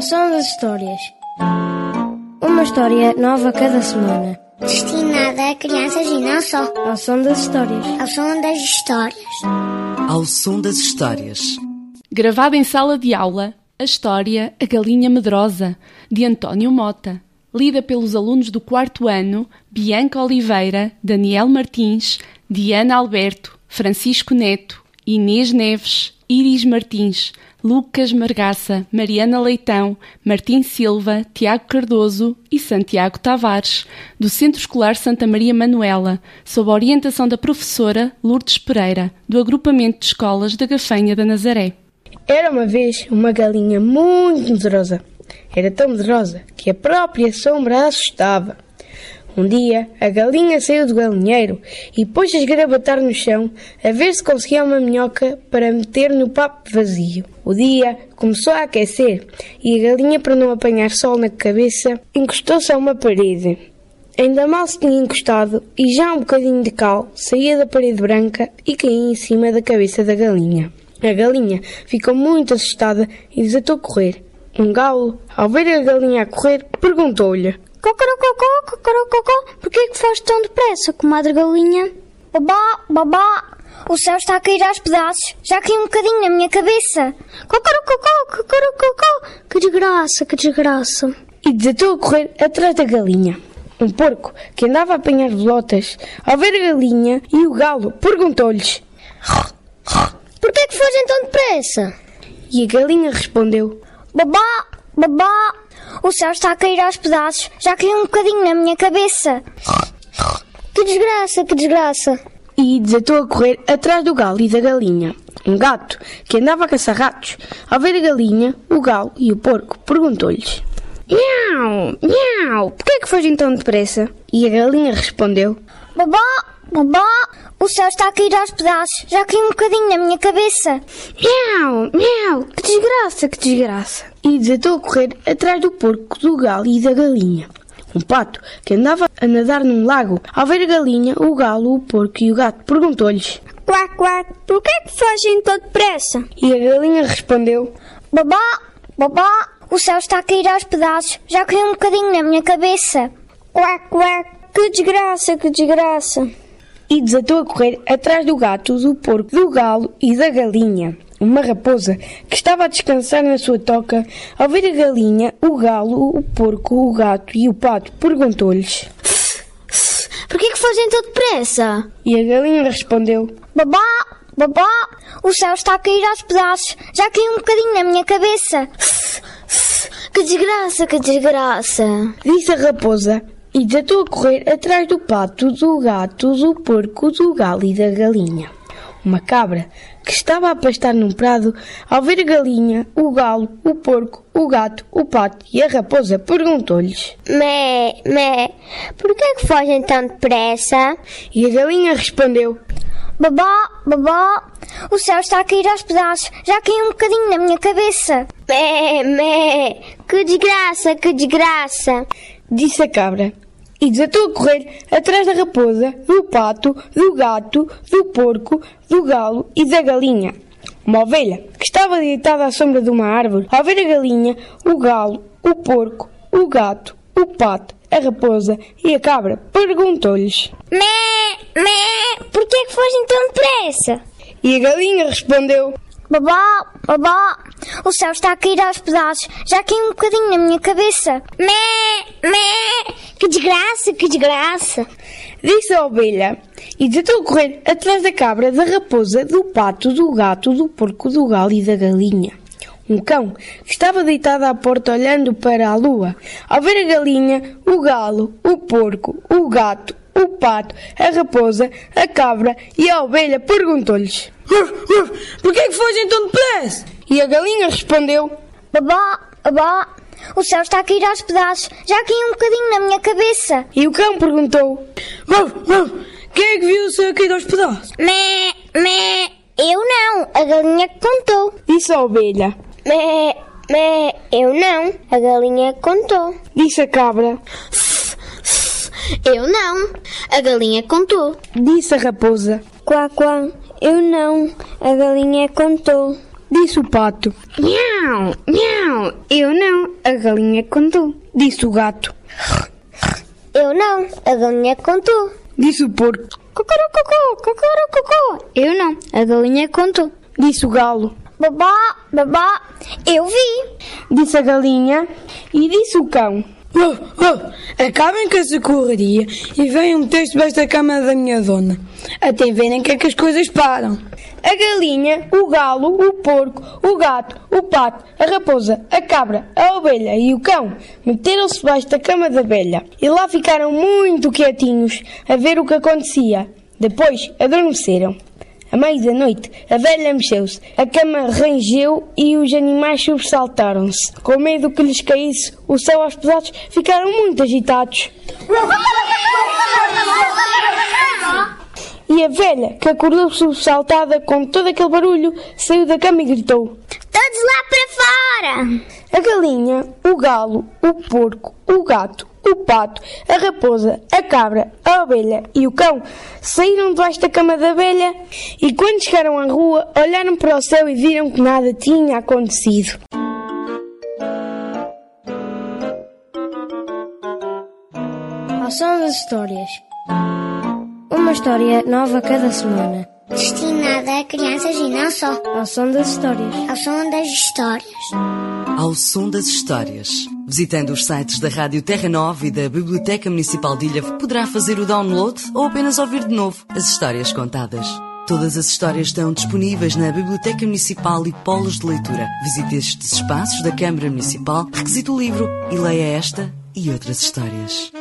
Ao som das histórias. Uma história nova cada semana. Destinada a crianças e não só. Ao som das histórias. Ao som das histórias. Ao som das histórias. Gravada em sala de aula, a história A Galinha Medrosa, de António Mota. Lida pelos alunos do 4º ano, Bianca Oliveira, Daniel Martins, Diana Alberto, Francisco Neto, Inês Neves, Iris Martins, Lucas Margaça, Mariana Leitão, Martim Silva, Tiago Cardoso e Santiago Tavares, do Centro Escolar Santa Maria Manuela, sob a orientação da professora Lourdes Pereira, do agrupamento de escolas da Gafanha da Nazaré. Era uma vez uma galinha muito medrosa. Era tão medrosa que a própria sombra a assustava. Um dia, a galinha saiu do galinheiro e pôs-se a esgravatar no chão a ver se conseguia uma minhoca para meter no papo vazio. O dia começou a aquecer e a galinha, para não apanhar sol na cabeça, encostou-se a uma parede. Ainda mal se tinha encostado e já um bocadinho de cal saía da parede branca e caía em cima da cabeça da galinha. A galinha ficou muito assustada e desatou a correr. Um galo, ao ver a galinha a correr, perguntou-lhe: Cocorococó, cocorococó, porquê é que foste tão depressa, comadre galinha? Babá, babá, o céu está a cair aos pedaços, já caiu um bocadinho na minha cabeça. Cocorococó, cocorococó, que desgraça, que desgraça. E desatou a correr atrás da galinha. Um porco, que andava a apanhar bolotas, ao ver a galinha e o galo, perguntou-lhes: Porquê é que fogem tão depressa? E a galinha respondeu: Babá, babá, o céu está a cair aos pedaços, já caiu um bocadinho na minha cabeça. Que desgraça, que desgraça. E desatou a correr atrás do galo e da galinha. Um gato, que andava a caçar ratos, ao ver a galinha, o galo e o porco, perguntou-lhes: Miau, miau, porquê é que fogem tão depressa? E a galinha respondeu: Babá, babá, o céu está a cair aos pedaços, já caiu um bocadinho na minha cabeça. Miau, miau, que desgraça, que desgraça. E desatou a correr atrás do porco, do galo e da galinha. Um pato, que andava a nadar num lago, ao ver a galinha, o galo, o porco e o gato, perguntou-lhes: Quac, quac, porquê é que fogem tão depressa? E a galinha respondeu: Babá, babá, o céu está a cair aos pedaços, já caiu um bocadinho na minha cabeça. Quac, quac, que desgraça, que desgraça. E desatou a correr atrás do gato, do porco, do galo e da galinha. Uma raposa, que estava a descansar na sua toca, ao ver a galinha, o galo, o porco, o gato e o pato, perguntou-lhes: Porquê que fogem tão depressa? E a galinha respondeu: Babá, babá, o céu está a cair aos pedaços, já caiu um bocadinho na minha cabeça. Que desgraça, que desgraça. Disse a raposa, e desatou a correr atrás do pato, do gato, do porco, do galo e da galinha. Uma cabra, que estava a pastar num prado, ao ver a galinha, o galo, o porco, o gato, o pato e a raposa, perguntou-lhes: Mé, mé, porquê é que fogem tão depressa? E a galinha respondeu: Babá, babá, o céu está a cair aos pedaços, já caiu um bocadinho na minha cabeça. Mé, mé, que desgraça, que desgraça. Disse a cabra, e desatou a correr atrás da raposa, do pato, do gato, do porco, do galo e da galinha. Uma ovelha, que estava deitada à sombra de uma árvore, ao ver a galinha, o galo, o porco, o gato, o pato, a raposa e a cabra, perguntou-lhes: Mé, mé, porquê é que fogem tão depressa? E a galinha respondeu: Babá, babá, o céu está a cair aos pedaços, já caiu um bocadinho na minha cabeça. Mé, mé, que desgraça, que desgraça. Disse a ovelha, e desatou a correr atrás da cabra, da raposa, do pato, do gato, do porco, do galo e da galinha. Um cão, que estava deitado à porta olhando para a lua, ao ver a galinha, o galo, o porco, o gato, o pato, a raposa, a cabra e a ovelha, perguntou-lhes: Porquê é que fogem tão depressa? E a galinha respondeu: Babá, babá, o céu está a cair aos pedaços, já caiu um bocadinho na minha cabeça. E o cão perguntou: Quem é que viu o céu cair aos pedaços? Mé, mé, eu não, a galinha que contou. Disse a ovelha. Mé, mé, eu não, a galinha que contou. Disse a cabra. Eu não, a galinha contou. Disse a raposa. Quá, quá, eu não, a galinha contou. disse o pato. Miau, miau. Eu não, a galinha contou. Disse o gato. Eu não, a galinha contou. Disse o porco. Cocorococó, cocorococó. Eu não, a galinha contou. Disse o galo. Babá, babá. Eu vi. Disse a galinha. E disse o cão. Acabem com essa correria e venham meter-se debaixo da cama da minha dona. Até verem que é que as coisas param. A galinha, o galo, o porco, o gato, o pato, a raposa, a cabra, a ovelha e o cão meteram-se debaixo da cama da velha e lá ficaram muito quietinhos a ver o que acontecia. Depois adormeceram. À meia da noite, a velha mexeu-se, a cama rangeu e os animais sobressaltaram-se. Com medo que lhes caísse o céu aos pedaços, ficaram muito agitados. E a velha, que acordou sobressaltada com todo aquele barulho, saiu da cama e gritou: Todos lá para fora! A galinha, o galo, o porco, o gato, o pato, a raposa, a cabra, a ovelha e o cão saíram debaixo da cama da velha e quando chegaram à rua olharam para o céu e viram que nada tinha acontecido. Ao som das histórias. Uma história nova cada semana. Destinada a crianças e não só. Ao som das histórias. Ao som das histórias. Ao som das histórias. Visitando os sites da Rádio Terra Nova e da Biblioteca Municipal de Ilha, poderá fazer o download ou apenas ouvir de novo as histórias contadas. Todas as histórias estão disponíveis na Biblioteca Municipal e Polos de Leitura. Visite estes espaços da Câmara Municipal, requisite o livro e leia esta e outras histórias.